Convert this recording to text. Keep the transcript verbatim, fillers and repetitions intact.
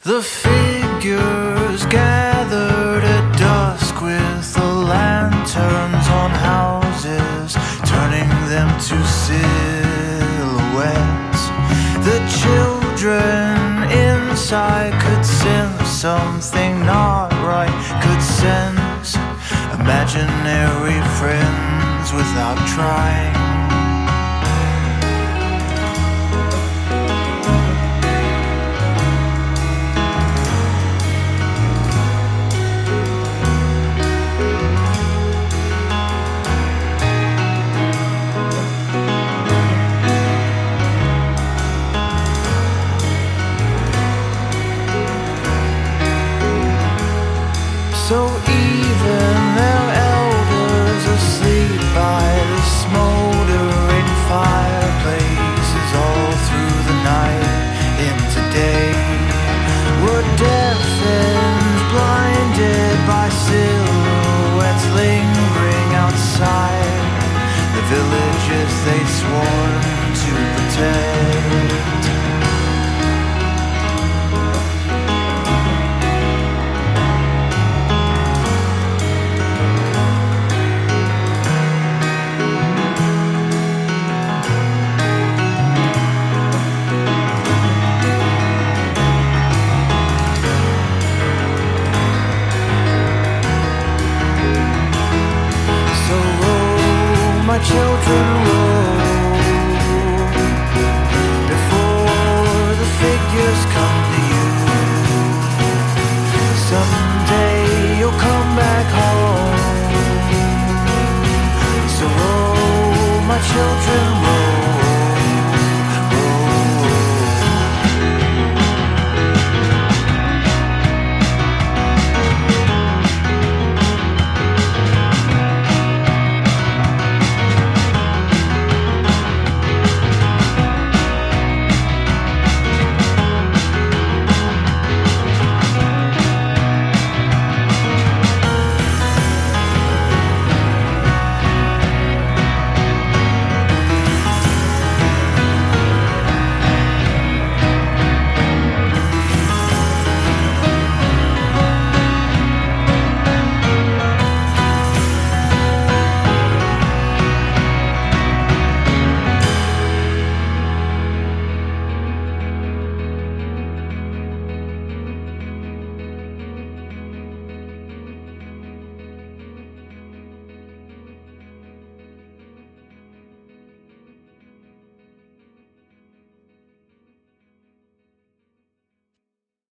The figures gathered at dusk with the lanterns on houses, turning them to silhouettes. The children inside could sense something not right, could sense imaginary friends without trying. So even their elders asleep by the smoldering fireplaces all through the night into day were deafened, blinded by silhouettes lingering outside the villages they sworn to protect. My children